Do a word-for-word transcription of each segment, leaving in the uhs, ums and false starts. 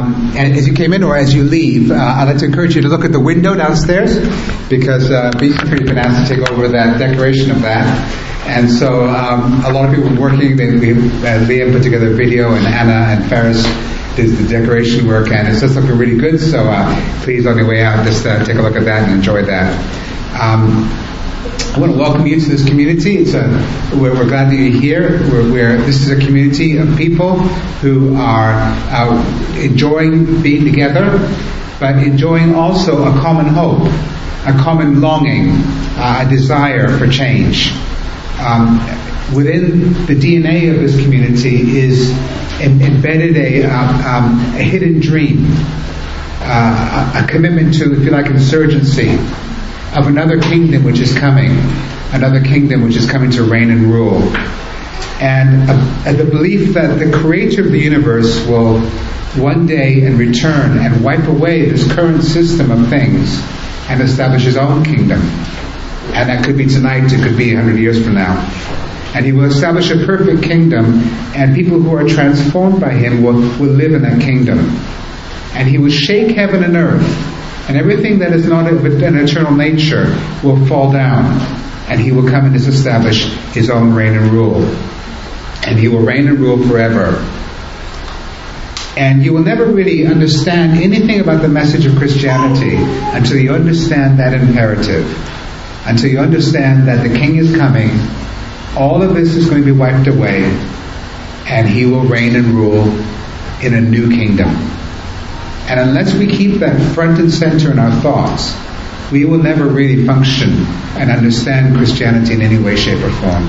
Um, and as you came in or as you leave, uh, I'd like to encourage you to look at the window downstairs, because uh, Bee's pretty been asked to take over that decoration of that. And so um, a lot of people were working. They, we, uh, Liam put together a video, and Anna and Ferris did the decoration work, and it's just looking really good. So uh, please, on your way out, just uh, take a look at that and enjoy that. Um, I want to welcome you to this community. It's a, we're, we're glad that you're here. We're, we're, this is a community of people who are uh, enjoying being together, but enjoying also a common hope, a common longing, uh, a desire for change. Um, within the D N A of this community is em- embedded a, um, um, a hidden dream, uh, a, a commitment to, if you like, insurgency of another kingdom which is coming, another kingdom which is coming to reign and rule. And uh, the belief that the creator of the universe will one day and return and wipe away this current system of things and establish his own kingdom. And that could be tonight, it could be a hundred years from now. And he will establish a perfect kingdom, and people who are transformed by him will, will live in that kingdom. And he will shake heaven and earth, and everything that is not of an eternal nature will fall down, and he will come and establish his own reign and rule. And he will reign and rule forever. And you will never really understand anything about the message of Christianity until you understand that imperative. Until you understand that the King is coming, all of this is going to be wiped away, and he will reign and rule in a new kingdom. And unless we keep that front and center in our thoughts, we will never really function and understand Christianity in any way, shape, or form.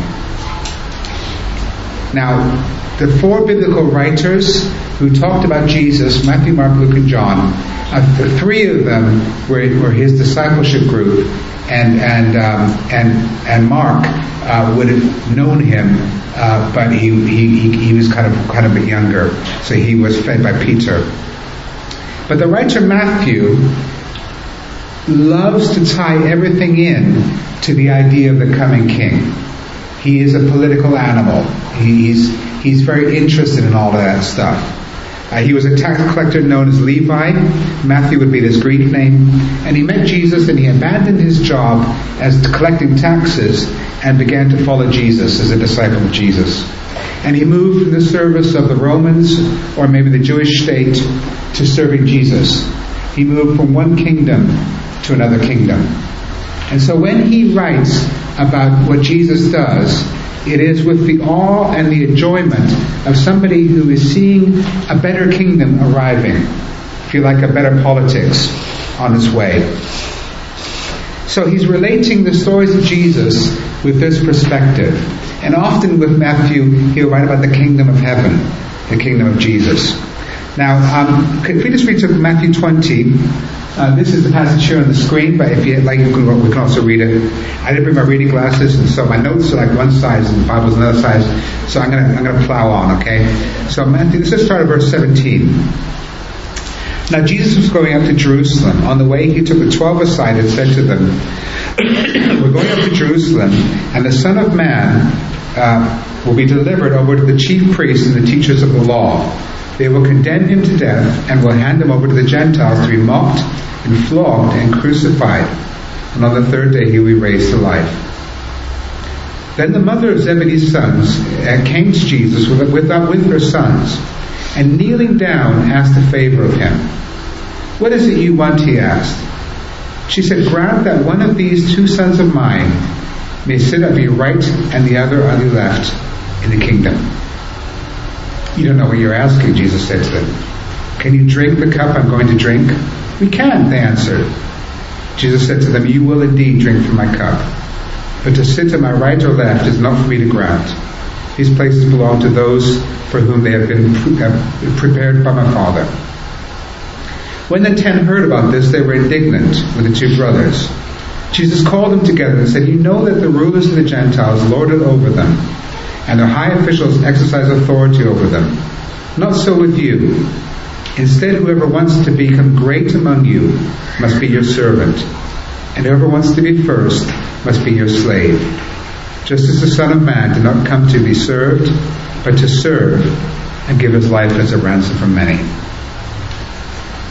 Now, the four biblical writers who talked about Jesus, Matthew, Mark, Luke, and John, uh, the three of them were, were his discipleship group, and and um, and and Mark uh, would have known him, uh, but he, he he was kind of kind of a bit younger, so he was fed by Peter. But the writer Matthew loves to tie everything in to the idea of the coming king. He is a political animal. He's he's very interested in all of that stuff. Uh, he was a tax collector known as Levi. Matthew would be his Greek name. And he met Jesus, and he abandoned his job as collecting taxes and began to follow Jesus as a disciple of Jesus. And he moved from the service of the Romans, or maybe the Jewish state, to serving Jesus. He moved from one kingdom to another kingdom. And so when he writes about what Jesus does, it is with the awe and the enjoyment of somebody who is seeing a better kingdom arriving. If you like, a better politics on its way. So he's relating the stories of Jesus with this perspective. And often with Matthew, he'll write about the kingdom of heaven, the kingdom of Jesus. Now, um, if we just read to Matthew twenty, uh, this is the passage here on the screen, but if you like, you can, we can also read it. I didn't bring my reading glasses, and so my notes are like one size and the Bible's another size. So I'm gonna I'm gonna plow on, okay? So Matthew, let's just start at verse seventeen. Now Jesus was going up to Jerusalem. On the way, he took the twelve aside and said to them, "We're going up to Jerusalem, and the Son of Man uh, will be delivered over to the chief priests and the teachers of the law. They will condemn him to death and will hand him over to the Gentiles to be mocked and flogged and crucified. And on the third day he will be raised to life." Then the mother of Zebedee's sons came to Jesus with, with, with her sons, and kneeling down asked a favor of him. "What is it you want?" he asked. She said, "Grant that one of these two sons of mine may sit at your right and the other on your left in the kingdom." "You don't know what you're asking," Jesus said to them. "Can you drink the cup I'm going to drink?" "We can," they answered. Jesus said to them, "You will indeed drink from my cup, but to sit at my right or left is not for me to grant. These places belong to those for whom they have been prepared by my Father." When the ten heard about this, they were indignant with the two brothers. Jesus called them together and said, "You know that the rulers of the Gentiles lord it over them, and their high officials exercise authority over them. Not so with you. Instead, whoever wants to become great among you must be your servant, and whoever wants to be first must be your slave. Just as the Son of Man did not come to be served, but to serve and give his life as a ransom for many."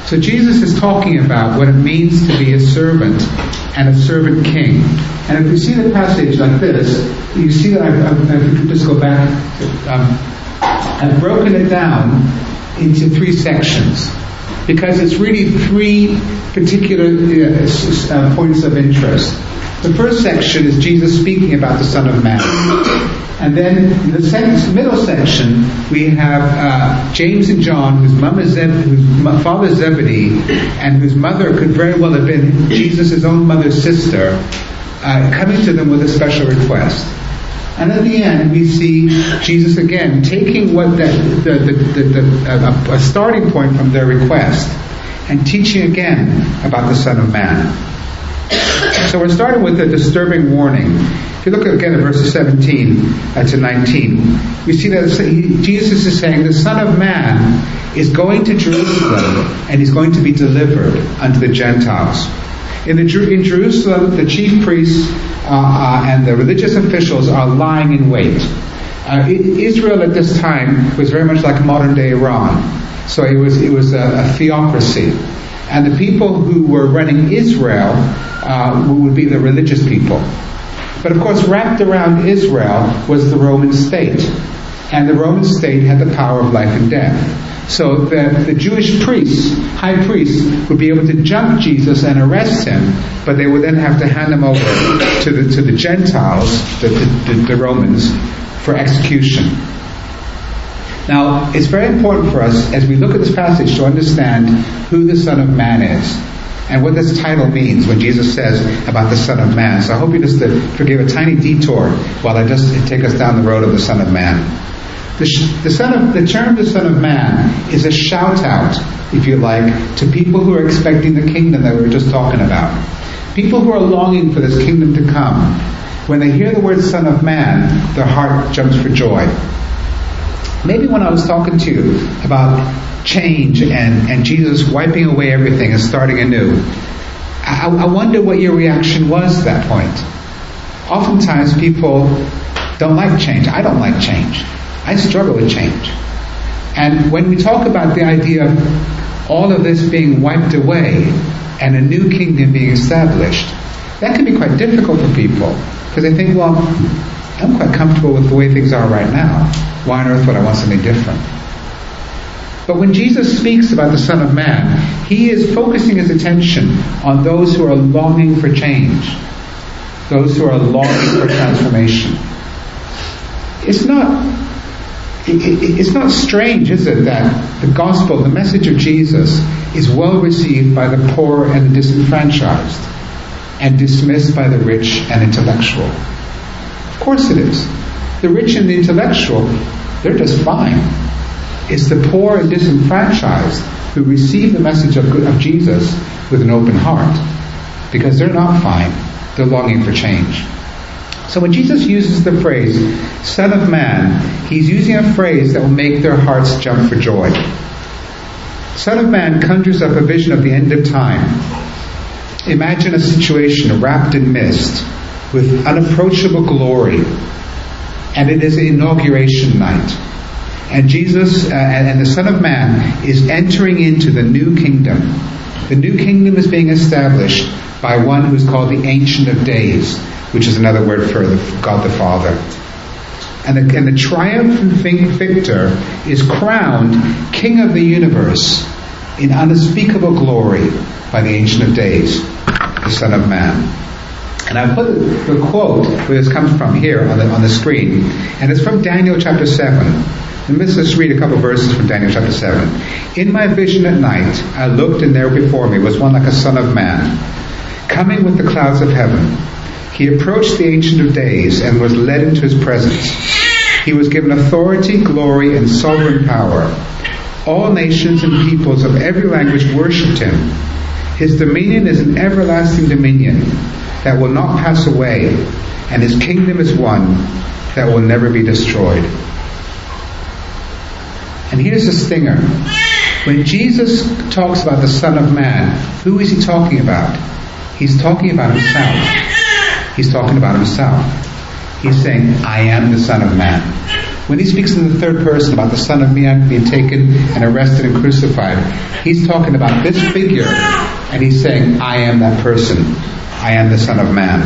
So Jesus is talking about what it means to be a servant and a servant king. And if you see the passage like this, you see that I've, I've, if you could just go back, um, I've broken it down into three sections because it's really three particular uh, uh, points of interest. The first section is Jesus speaking about the Son of Man. And then in the second, middle section, we have uh, James and John, whose, mom is Zeb- whose father is Zebedee, and whose mother could very well have been Jesus' own mother's sister, uh, coming to them with a special request. And at the end, we see Jesus again taking what the, the, the, the, the uh, a starting point from their request and teaching again about the Son of Man. So we're starting with a disturbing warning. If you look again at verses seventeen uh, to nineteen, we see that Jesus is saying the Son of Man is going to Jerusalem and he's going to be delivered unto the Gentiles. In, the, in Jerusalem, the chief priests uh, uh, and the religious officials are lying in wait. Uh, Israel at this time was very much like modern day Iran. So it was it was a, a theocracy. And the people who were running Israel uh, would be the religious people. But of course, wrapped around Israel was the Roman state. And the Roman state had the power of life and death. So the, the Jewish priests, high priests, would be able to jump Jesus and arrest him, but they would then have to hand him over to the, to the Gentiles, the, the, the Romans, for execution. Now, it's very important for us, as we look at this passage, to understand who the Son of Man is and what this title means when Jesus says about the Son of Man. So I hope you just uh, forgive a tiny detour while I just take us down the road of the Son of Man. The, sh- the, son of, the term the Son of Man is a shout out, if you like, to people who are expecting the kingdom that we were just talking about. People who are longing for this kingdom to come. When they hear the word Son of Man, their heart jumps for joy. Maybe when I was talking to you about change and, and Jesus wiping away everything and starting anew, I, I wonder what your reaction was at that point. Oftentimes people don't like change. I don't like change. I struggle with change. And when we talk about the idea of all of this being wiped away and a new kingdom being established, that can be quite difficult for people because they think, well, I'm quite comfortable with the way things are right now. Why on earth would I want something different? But when Jesus speaks about the Son of Man, he is focusing his attention on those who are longing for change, those who are longing for transformation. It's not, it, it, it's not strange, is it, that the gospel, the message of Jesus, is well received by the poor and the disenfranchised, and dismissed by the rich and intellectual. Of course it is. The rich and the intellectual, they're just fine. It's the poor and disenfranchised who receive the message of, of Jesus with an open heart, because they're not fine. They're longing for change. So when Jesus uses the phrase, Son of Man, he's using a phrase that will make their hearts jump for joy. Son of Man conjures up a vision of the end of time. Imagine a situation wrapped in mist with unapproachable glory. And it is the inauguration night. And Jesus uh, and the Son of Man is entering into the new kingdom. The new kingdom is being established by one who is called the Ancient of Days, which is another word for the, God the Father. And the, and the triumphant victor is crowned King of the universe in unspeakable glory by the Ancient of Days, the Son of Man. And I put the quote where this comes from here on the on the screen, and it's from Daniel chapter seven. And let's just read a couple of verses from Daniel chapter seven. In my vision at night, I looked, and there before me was one like a son of man, coming with the clouds of heaven. He approached the Ancient of Days and was led into his presence. He was given authority, glory, and sovereign power. All nations and peoples of every language worshipped him. His dominion is an everlasting dominion that will not pass away, and his kingdom is one that will never be destroyed. And here's the stinger. When Jesus talks about the Son of Man, who is he talking about? He's talking about himself. He's talking about himself. He's saying, I am the Son of Man. When he speaks in the third person about the Son of Man being taken and arrested and crucified, he's talking about this figure, and he's saying, I am that person. I am the Son of Man.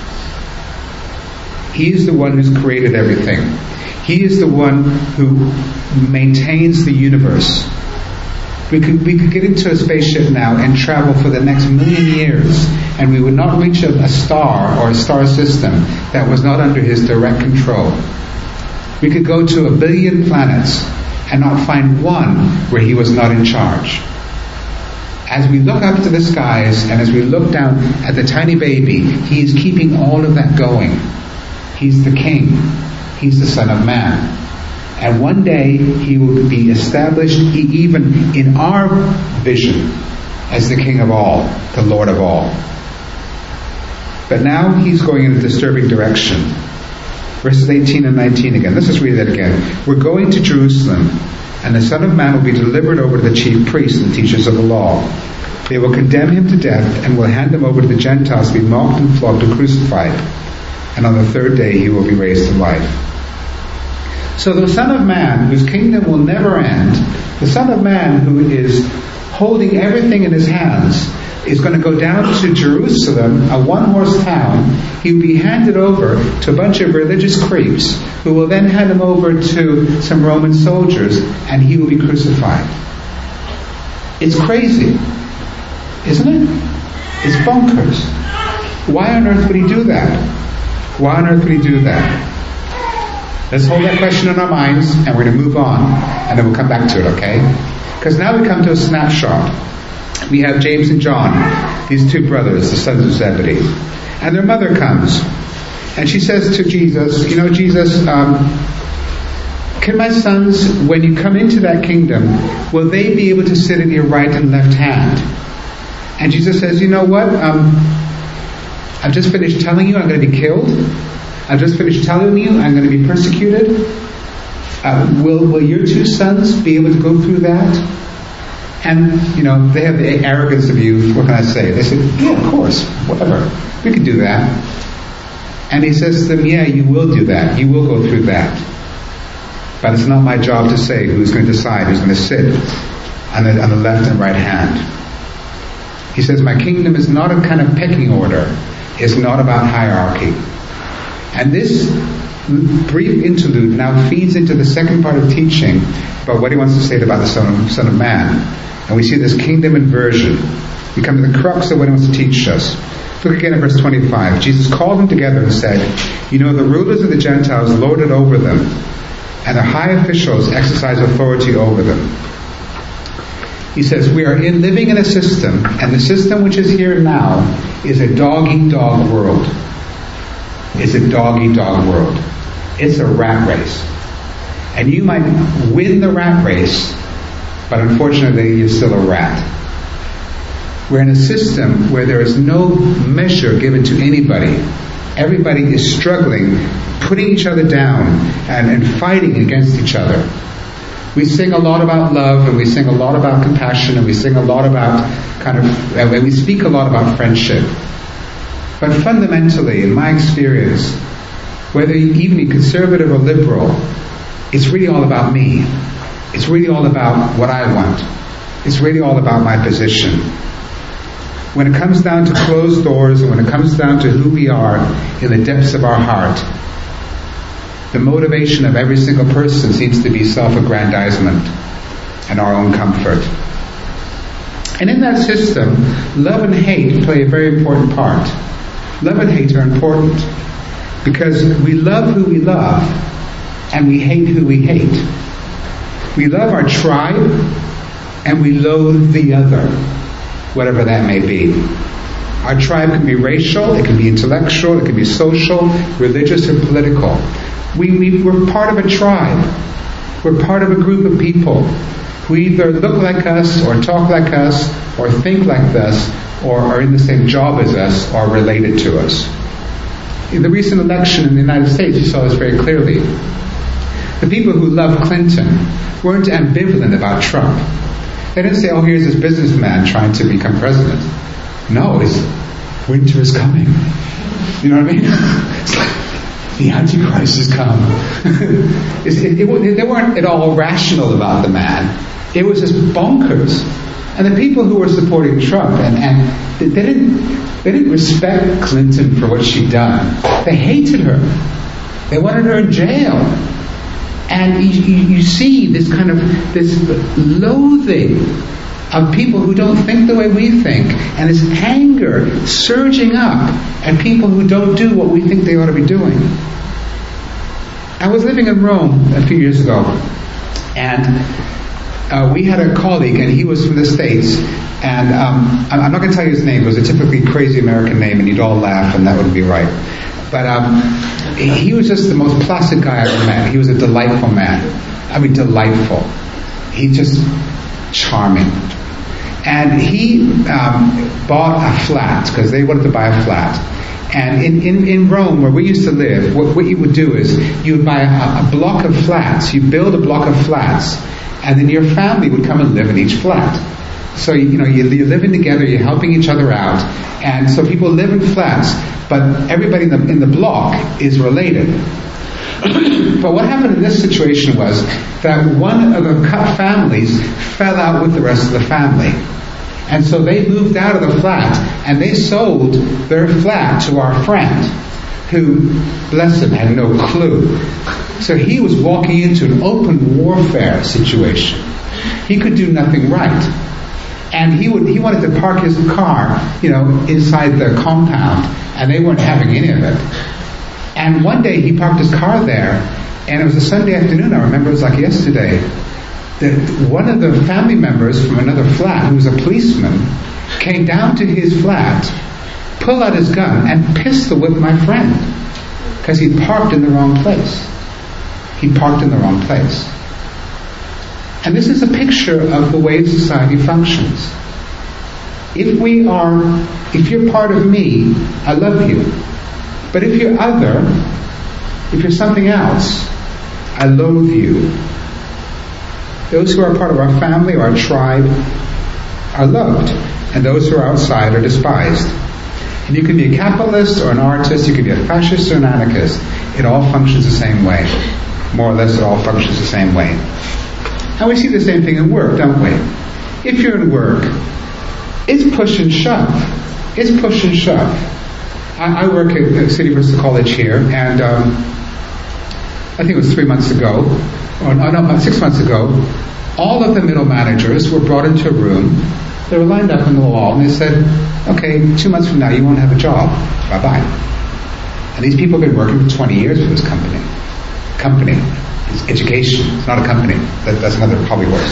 He is the one who's created everything. He is the one who maintains the universe. We could, we could get into a spaceship now and travel for the next million years, and we would not reach a, a star or a star system that was not under his direct control. We could go to a billion planets and not find one where he was not in charge. As we look up to the skies and as we look down at the tiny baby, he is keeping all of that going. He's the King. He's the Son of Man. And one day he will be established even in our vision as the King of all, the Lord of all. But now he's going in a disturbing direction. Verses eighteen and nineteen again. Let's just read that again. We're going to Jerusalem, and the Son of Man will be delivered over to the chief priests and teachers of the law. They will condemn him to death and will hand him over to the Gentiles to be mocked and flogged and crucified. And on the third day he will be raised to life. So the Son of Man, whose kingdom will never end, the Son of Man who is holding everything in his hands, is going to go down to Jerusalem, a one-horse town. He will be handed over to a bunch of religious creeps who will then hand him over to some Roman soldiers, and he will be crucified. It's crazy, isn't it? It's bonkers. Why on earth would he do that? Why on earth would he do that? Let's hold that question in our minds, and we're going to move on, and then we'll come back to it, okay? Because now we come to a snapshot. We have James and John, these two brothers, the sons of Zebedee. And their mother comes, and she says to Jesus, you know, Jesus, um, can my sons, when you come into that kingdom, will they be able to sit at your right and left hand? And Jesus says, you know what? Um, I've just finished telling you I'm going to be killed. I've just finished telling you I'm going to be persecuted. Uh, will, will your two sons be able to go through that? And, you know, they have the arrogance of youth. What can I say? They say, yeah, of course, whatever. We can do that. And he says to them, yeah, you will do that. You will go through that. But it's not my job to say who's going to decide who's going to sit on the, on the left and right hand. He says, my kingdom is not a kind of pecking order. It's not about hierarchy. And this brief interlude now feeds into the second part of teaching about what he wants to say about the Son of, Son of Man. And we see this kingdom inversion. We come to the crux of what he wants to teach us. Look again at verse twenty-five. Jesus called them together and said, you know, the rulers of the Gentiles lord it over them, and their high officials exercise authority over them. He says, we are in, living in a system, and the system which is here now is a dog-eat-dog world. It's a dog-eat-dog world. It's a rat race. And you might win the rat race, but unfortunately you're still a rat. We're in a system where there is no measure given to anybody. Everybody is struggling, putting each other down, and, and fighting against each other. We sing a lot about love, and we sing a lot about compassion, and we sing a lot about kind of, and we speak a lot about friendship. But fundamentally, in my experience, whether you even be conservative or liberal, it's really all about me. It's really all about what I want. It's really all about my position. When it comes down to closed doors, and when it comes down to who we are in the depths of our heart, the motivation of every single person seems to be self-aggrandizement and our own comfort. And in that system, love and hate play a very important part. Love and hate are important because we love who we love and we hate who we hate. We love our tribe and we loathe the other, whatever that may be. Our tribe can be racial, it can be intellectual, it can be social, religious, or political. We, we, we're part of a tribe. We're part of a group of people who either look like us or talk like us or think like us or are in the same job as us or related to us. In the recent election in the United States, you saw this very clearly. The people who loved Clinton weren't ambivalent about Trump. They didn't say, oh, here's this businessman trying to become president. No, it's winter is coming. You know what I mean? It's like, the Antichrist has come. it, it, it, they weren't at all rational about the man. It was just bonkers. And the people who were supporting Trump, and, and they, they didn't they didn't respect Clinton for what she'd done. They hated her. They wanted her in jail. And you, you, you see this kind of this loathing of people who don't think the way we think, and this anger surging up at people who don't do what we think they ought to be doing. I was living in Rome a few years ago, and uh, we had a colleague, and he was from the States, and um, I'm not going to tell you his name. It was a typically crazy American name, and you'd all laugh, and that wouldn't be right. But um, he was just the most placid guy I ever met. He was a delightful man. I mean, delightful. He just charming. And he um, bought a flat, because they wanted to buy a flat. And in, in, in Rome, where we used to live, what, what you would do is you would buy a, a block of flats. You build a block of flats, and then your family would come and live in each flat. So, you, you know, you, you're living together, you're helping each other out. And so people live in flats, but everybody in the, in the block is related. But what happened in this situation was that one of the families fell out with the rest of the family. And so they moved out of the flat, and they sold their flat to our friend, who, bless him, had no clue. So he was walking into an open warfare situation. He could do nothing right. And he would he wanted to park his car, you know, inside the compound, and they weren't having any of it. And one day he parked his car there, and it was a Sunday afternoon. I remember it was like yesterday. That one of the family members from another flat, who was a policeman, came down to his flat, pulled out his gun, and pistol whipped my friend because he parked in the wrong place. He parked in the wrong place. And this is a picture of the way society functions. If we are, if you're part of me, I love you. But if you're other, if you're something else, I loathe you. Those who are part of our family or our tribe are loved, and those who are outside are despised. And you can be a capitalist or an artist, you can be a fascist or an anarchist. It all functions the same way. More or less, it all functions the same way. And we see the same thing in work, don't we? If you're in work, it's push and shove. It's push and shove. I, I work at the City Vista College here, and um, I think it was three months ago, or no, no, six months ago, all of the middle managers were brought into a room. They were lined up on the wall, and they said, okay, two months from now you won't have a job. Bye-bye. And these people have been working for twenty years for this company. Company. It's education. It's not a company. That, that's another, probably worse.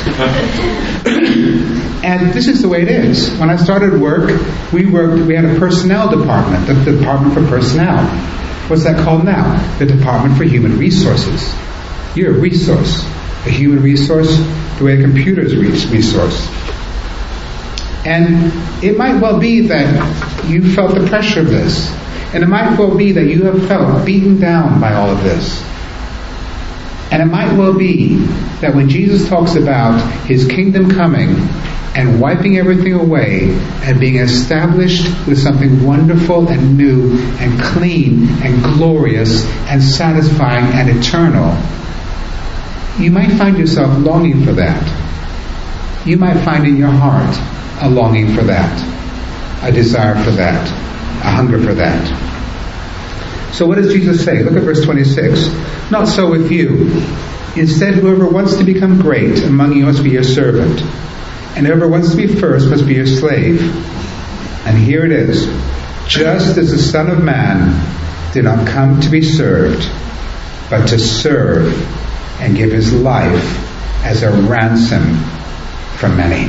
And this is the way it is. When I started work, we worked, we had a personnel department, the, the department for personnel. What's that called now? The Department for Human Resources. You're a resource. A human resource, the way a computer is a resource. And it might well be that you felt the pressure of this. And it might well be that you have felt beaten down by all of this. And it might well be that when Jesus talks about His kingdom coming and wiping everything away and being established with something wonderful and new and clean and glorious and satisfying and eternal, you might find yourself longing for that. You might find in your heart a longing for that, a desire for that, a hunger for that. So what does Jesus say? Look at verse twenty-six. Not so with you. Instead, whoever wants to become great among you must be your servant, and whoever wants to be first must be your slave. And here it is. Just as the Son of Man did not come to be served, but to serve and give His life as a ransom for many.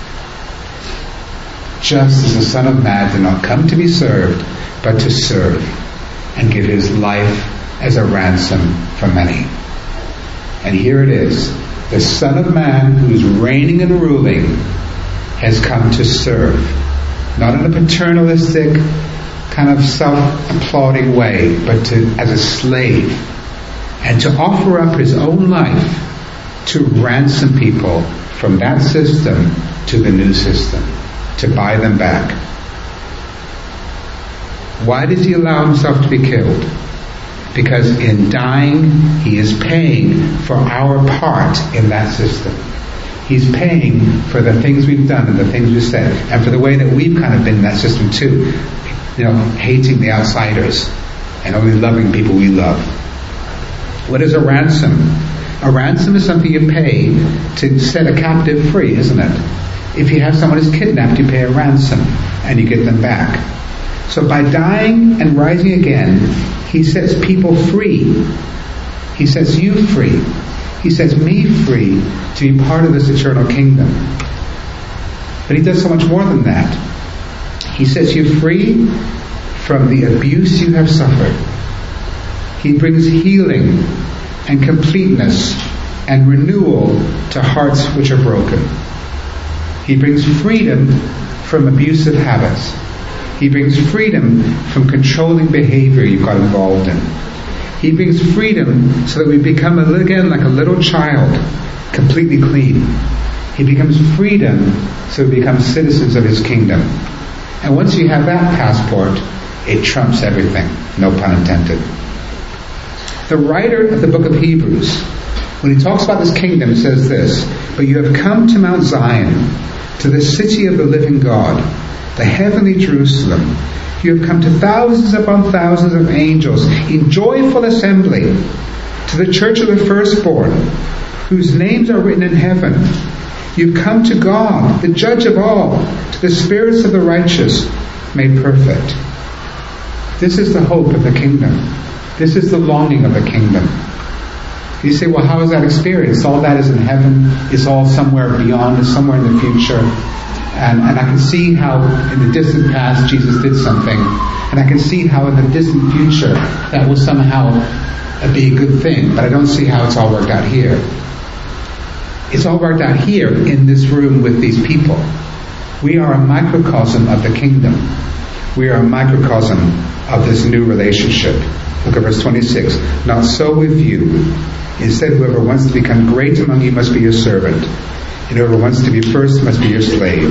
Just as the Son of Man did not come to be served, but to serve and give His life as a ransom for many. And here it is. The Son of Man, who is reigning and ruling, has come to serve. Not in a paternalistic, kind of self-applauding way, but to, as a slave. And to offer up His own life to ransom people from that system to the new system. To buy them back. Why did He allow Himself to be killed? Because in dying, he is paying for our part in that system. He's paying for the things we've done and the things we've said, and for the way that we've kind of been in that system too. You know, hating the outsiders and only loving people we love. What is a ransom? A ransom is something you pay to set a captive free, isn't it? If you have someone who's kidnapped, you pay a ransom and you get them back. So by dying and rising again, he sets people free. He sets you free. He sets me free to be part of this eternal kingdom. But he does so much more than that. He sets you free from the abuse you have suffered. He brings healing and completeness and renewal to hearts which are broken. He brings freedom from abusive habits. He brings freedom from controlling behavior you've got involved in. He brings freedom so that we become again like a little child, completely clean. He becomes freedom so we become citizens of his kingdom. And once you have that passport, it trumps everything. No pun intended. The writer of the book of Hebrews, when he talks about this kingdom, says this: "But you have come to Mount Zion, to the city of the living God, the heavenly Jerusalem. You have come to thousands upon thousands of angels in joyful assembly, to the church of the firstborn, whose names are written in heaven. You've come to God, the judge of all, to the spirits of the righteous made perfect." This is the hope of the kingdom. This is the longing of the kingdom. You say, well, how is that experienced? All that is in heaven. It's all somewhere beyond. It's somewhere in the future. And, and I can see how in the distant past Jesus did something. And I can see how in the distant future that will somehow be a good thing. But I don't see how it's all worked out here. It's all worked out here in this room with these people. We are a microcosm of the kingdom. We are a microcosm of this new relationship. Look at verse twenty-six. "Not so with you. Instead, whoever wants to become great among you must be your servant, and whoever wants to be first must be your slave."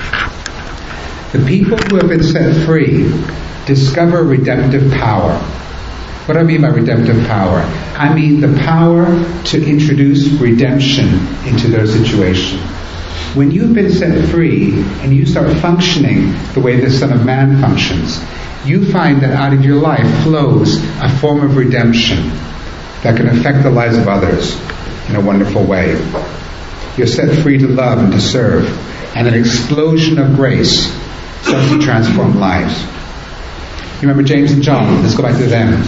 The people who have been set free discover redemptive power. What do I mean by redemptive power? I mean the power to introduce redemption into their situation. When you've been set free and you start functioning the way the Son of Man functions, you find that out of your life flows a form of redemption that can affect the lives of others in a wonderful way. You're set free to love and to serve, and an explosion of grace starts to transform lives. You remember James and John? Let's go back to them.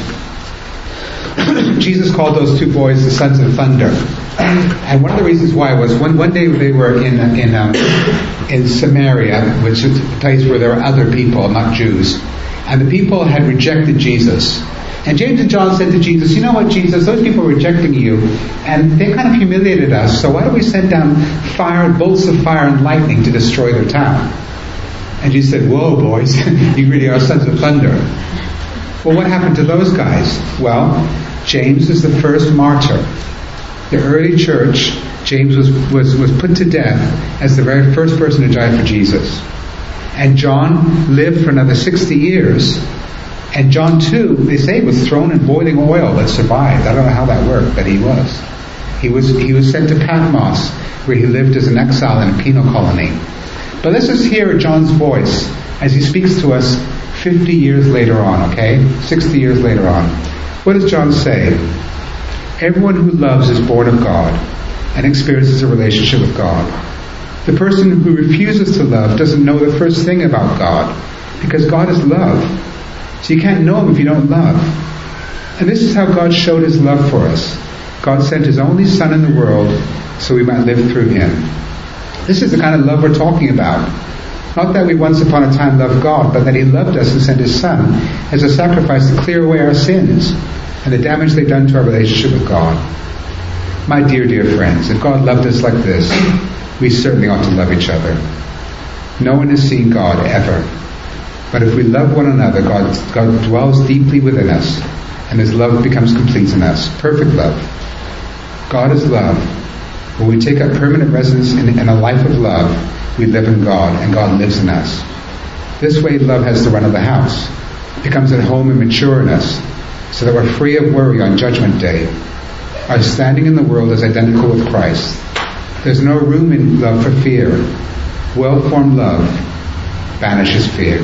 Jesus called those two boys the sons of thunder. And one of the reasons why was one, one day they were in in um, in Samaria, which is a place where there were other people, not Jews. And the people had rejected Jesus. And James and John said to Jesus, "You know what, Jesus, those people are rejecting you, and they kind of humiliated us, so why don't we send down fire, bolts of fire and lightning to destroy their town?" And Jesus said, "Whoa, boys, you really are sons of thunder." Well, what happened to those guys? Well, James is the first martyr. The early church, James was, was, was put to death as the very first person to die for Jesus. And John lived for another sixty years. And John too, they say, was thrown in boiling oil but survived. I don't know how that worked, but he was. He was he was sent to Patmos, where he lived as an exile in a penal colony. But let's just hear John's voice as he speaks to us fifty years later on, okay? sixty years later on. What does John say? "Everyone who loves is born of God and experiences a relationship with God. The person who refuses to love doesn't know the first thing about God, because God is love. So you can't know him if you don't love. And this is how God showed his love for us. God sent his only Son in the world so we might live through him." This is the kind of love we're talking about. Not that we once upon a time loved God, but that he loved us and sent his Son as a sacrifice to clear away our sins and the damage they've done to our relationship with God. My dear, dear friends, if God loved us like this, we certainly ought to love each other. No one has seen God ever. But if we love one another, God, God dwells deeply within us, and his love becomes complete in us. Perfect love. God is love. When we take up permanent residence in, in a life of love, we live in God, and God lives in us. This way, love has the run of the house. It becomes at home and mature in us. so that we're free of worry on Judgment Day. Our standing in the world is identical with Christ. There's no room in love for fear. Well-formed love banishes fear.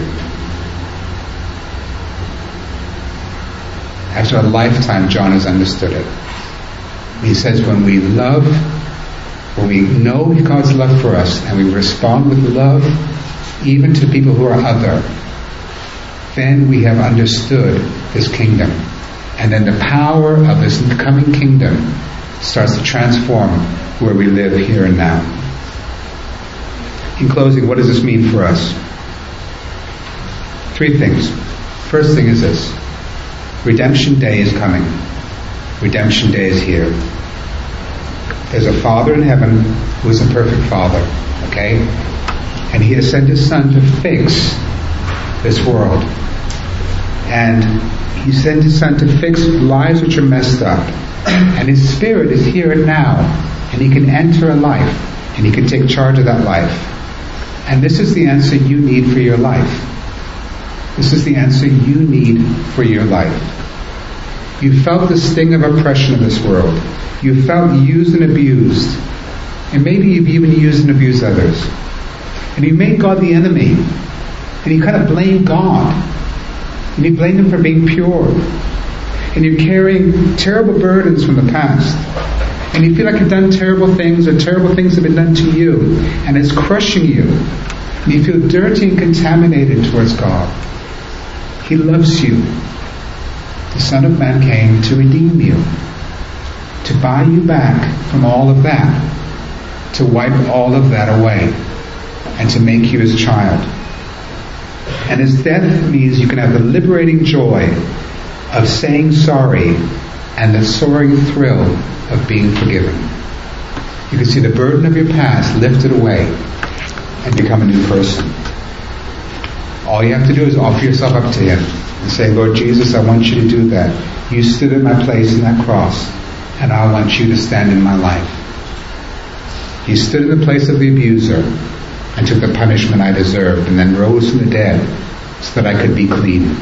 After a lifetime, John has understood it. He says when we love, when we know God's love for us and we respond with love even to people who are other, then we have understood this kingdom. And then the power of this coming kingdom starts to transform where we live here and now. In closing, what does this mean for us? Three things. First thing is this. Redemption Day is coming. Redemption Day is here. There's a Father in heaven who is a perfect Father, okay? And He has sent His Son to fix this world. And He sent His Son to fix lives which are messed up. And His Spirit is here and now. And He can enter a life. And He can take charge of that life. And this is the answer you need for your life. This is the answer you need for your life. You felt the sting of oppression in this world. You felt used and abused. And maybe you've even used and abused others. And you made God the enemy. And you kind of blame God. And you blame Him for being pure. And you're carrying terrible burdens from the past. And you feel like you've done terrible things, or terrible things have been done to you. And it's crushing you. And you feel dirty and contaminated towards God. He loves you. The Son of Man came to redeem you, to buy you back from all of that, to wipe all of that away, and to make you His child. And His death means you can have the liberating joy of saying sorry and the soaring thrill of being forgiven. You can see the burden of your past lifted away and become a new person. All you have to do is offer yourself up to Him and say, Lord Jesus, I want you to do that. You stood in my place in that cross, and I want you to stand in my life. You stood in the place of the abuser and took the punishment I deserved, and then rose from the dead so that I could be clean.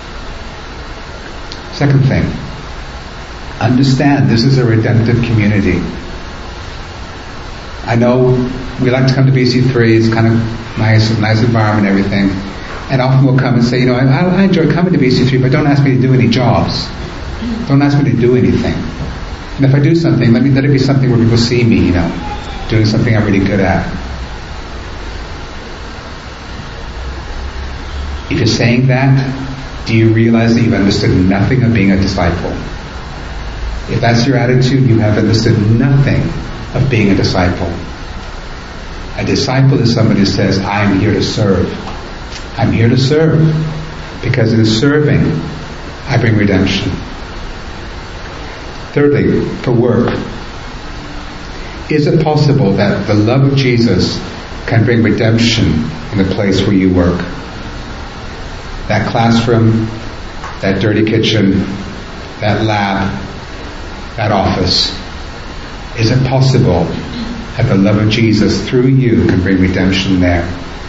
Second thing, understand this is a redemptive community. I know we like to come to B C three, it's kind of nice, nice environment and everything. And often we'll come and say, you know, I, I enjoy coming to B C three, but don't ask me to do any jobs. Don't ask me to do anything. And if I do something, let me let it be something where people see me, you know, doing something I'm really good at. If you're saying that, do you realize that you've understood nothing of being a disciple? If that's your attitude, you have understood nothing of being a disciple. A disciple is somebody who says, I am here to serve. I'm here to serve. Because in serving, I bring redemption. Thirdly, for work. Is it possible that the love of Jesus can bring redemption in the place where you work? That classroom, that dirty kitchen, that lab, that office. Is it possible that the love of Jesus through you can bring redemption there?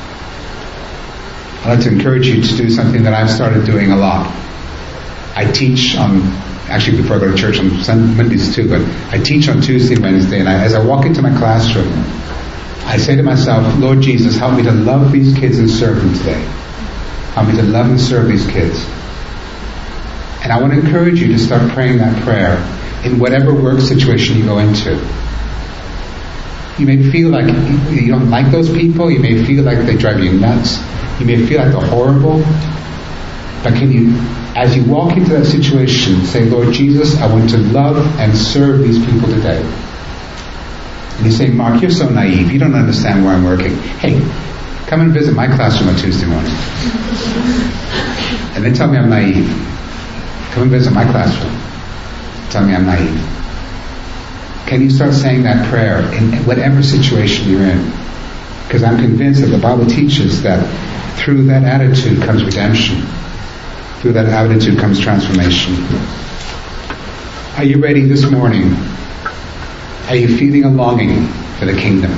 I'd like to encourage you to do something that I've started doing a lot. I teach on, actually before I go to church on Sunday, Mondays too, but I teach on Tuesday and Wednesday, and I, as I walk into my classroom, I say to myself, Lord Jesus, help me to love these kids and serve them today. Help me to love and serve these kids. And I want to encourage you to start praying that prayer in whatever work situation you go into. You may feel like you don't like those people. You may feel like they drive you nuts. You may feel like they're horrible. But can you, as you walk into that situation, say, Lord Jesus, I want to love and serve these people today. And you say, Mark, you're so naive. You don't understand where I'm working. Hey, come and visit my classroom on Tuesday morning. And then tell me I'm naive. Come and visit my classroom. Tell me I'm naive. Can you start saying that prayer in whatever situation you're in? Because I'm convinced that the Bible teaches that through that attitude comes redemption. Through that attitude comes transformation. Are you ready this morning? Are you feeling a longing for the kingdom?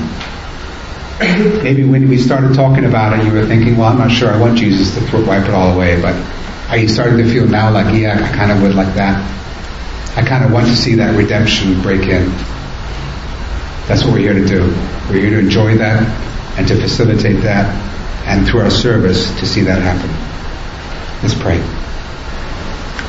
Maybe when we started talking about it, you were thinking, well, I'm not sure I want Jesus to wipe it all away, but Are you starting to feel now like, yeah, I kind of would like that? I kind of want to see that redemption break in. That's what we're here to do. We're here to enjoy that and to facilitate that, and through our service to see that happen. Let's pray.